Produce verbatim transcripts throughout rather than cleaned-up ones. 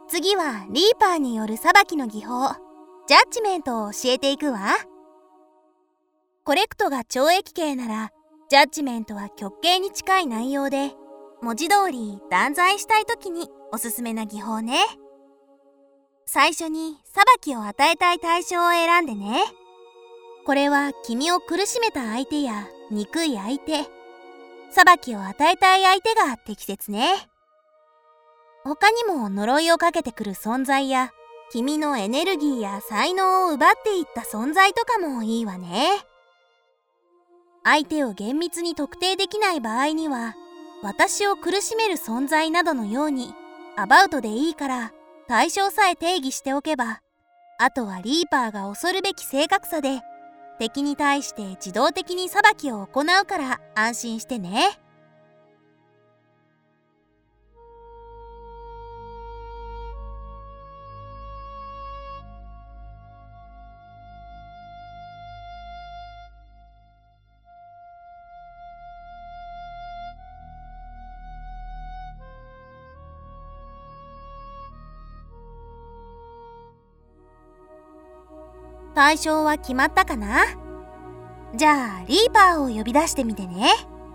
次はリーパーによる裁きの技法、ジャッジメントを教えていくわ。コレクトが懲役刑なら、ジャッジメントは極刑に近い内容で、文字通り断罪したいときにおすすめな技法ね。最初に裁きを与えたい対象を選んでね。これは君を苦しめた相手や憎い相手、裁きを与えたい相手が適切ね。他にも呪いをかけてくる存在や、君のエネルギーや才能を奪っていった存在とかもいいわね。相手を厳密に特定できない場合には、私を苦しめる存在などのようにアバウトでいいから対象さえ定義しておけば、あとはリーパーが恐るべき正確さで敵に対して自動的に裁きを行うから安心してね。対象は決まったかな？じゃあリーパーを呼び出してみてね。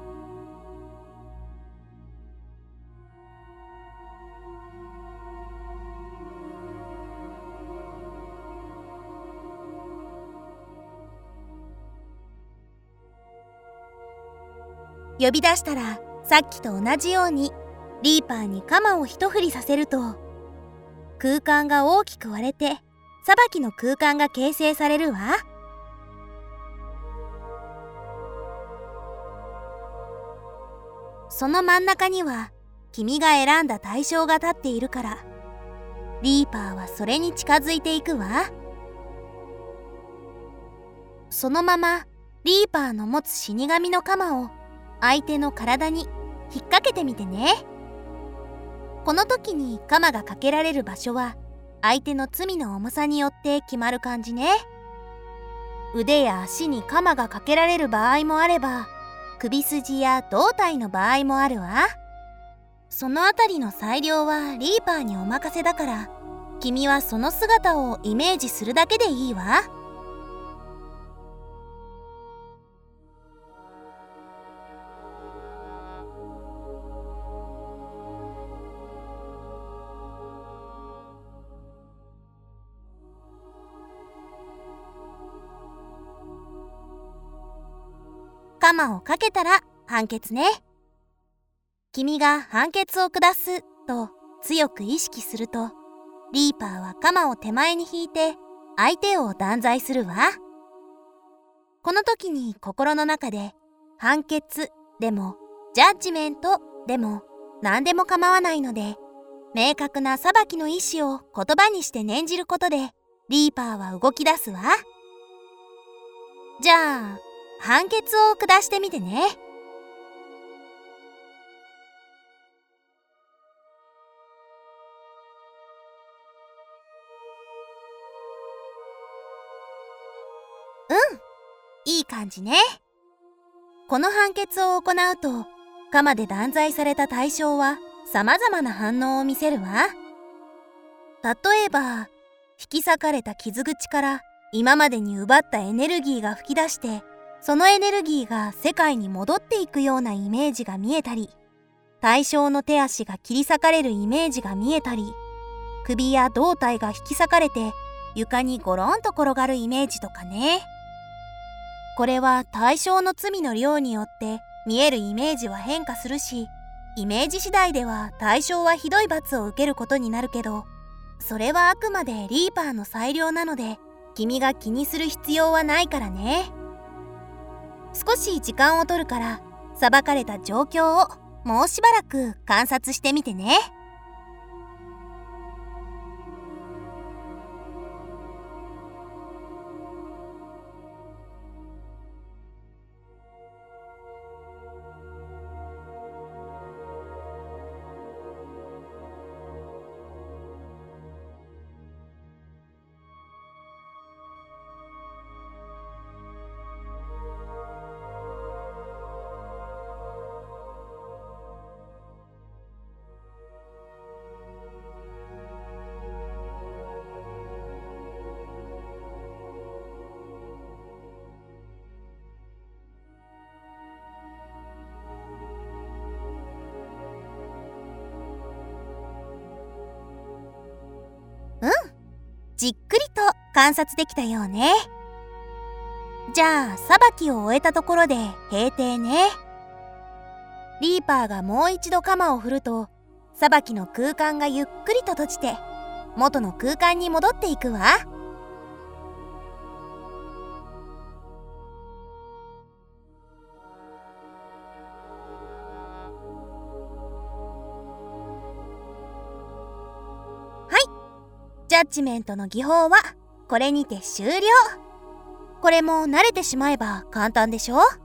呼び出したらさっきと同じようにリーパーに鎌を一振りさせると、空間が大きく割れて裁きの空間が形成されるわ。その真ん中には君が選んだ対象が立っているから、リーパーはそれに近づいていくわ。そのままリーパーの持つ死神の鎌を相手の体に引っ掛けてみてね。この時に鎌がかけられる場所は相手の罪の重さによって決まる感じね。腕や足に鎌がかけられる場合もあれば、首筋や胴体の場合もあるわ。そのあたりの裁量はリーパーにお任せだから、君はその姿をイメージするだけでいいわ。鎌をかけたら判決ね。君が判決を下すと強く意識すると、リーパーは鎌を手前に引いて相手を断罪するわ。この時に心の中で判決でもジャッジメントでも何でも構わないので、明確な裁きの意思を言葉にして念じることでリーパーは動き出すわ。じゃあ判決を下してみてね。うん、いい感じね。この判決を行うと、鎌で断罪された対象は様々な反応を見せるわ。例えば、引き裂かれた傷口から今までに奪ったエネルギーが噴き出して、そのエネルギーが世界に戻っていくようなイメージが見えたり、対象の手足が切り裂かれるイメージが見えたり、首や胴体が引き裂かれて床にゴロンと転がるイメージとかね。これは対象の罪の量によって見えるイメージは変化するし、イメージ次第では対象はひどい罰を受けることになるけど、それはあくまでリーパーの裁量なので、君が気にする必要はないからね。少し時間を取るから、裁かれた状況をもうしばらく観察してみてね。 じっくりと観察できたようね。じゃあ裁きを終えたところで閉廷ね。リーパーがもう一度鎌を振ると、裁きの空間がゆっくりと閉じて元の空間に戻っていくわ。はい、ジャッジメントの技法はこれにて終了。これも慣れてしまえば簡単でしょ？